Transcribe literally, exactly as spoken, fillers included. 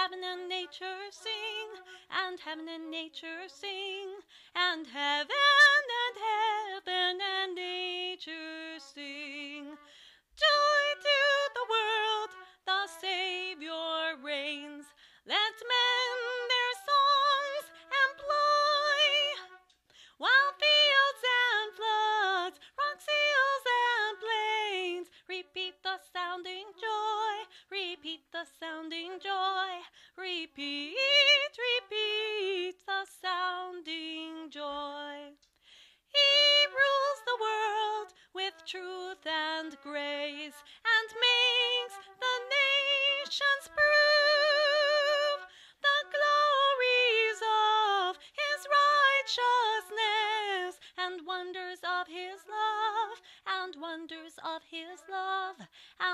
heaven and nature sing, and heaven and nature sing, and heaven and heaven and nature sing. Joy to the world, the Savior reigns. Let men their songs employ, while fields and floods, rocks, hills, and plains repeat the sounding joy, repeat the sounding joy, repeat, repeat the sounding joy. He rules the world with truth and grace, and makes the nations prove the glories of his righteousness, and wonders of his love, and wonders of his love,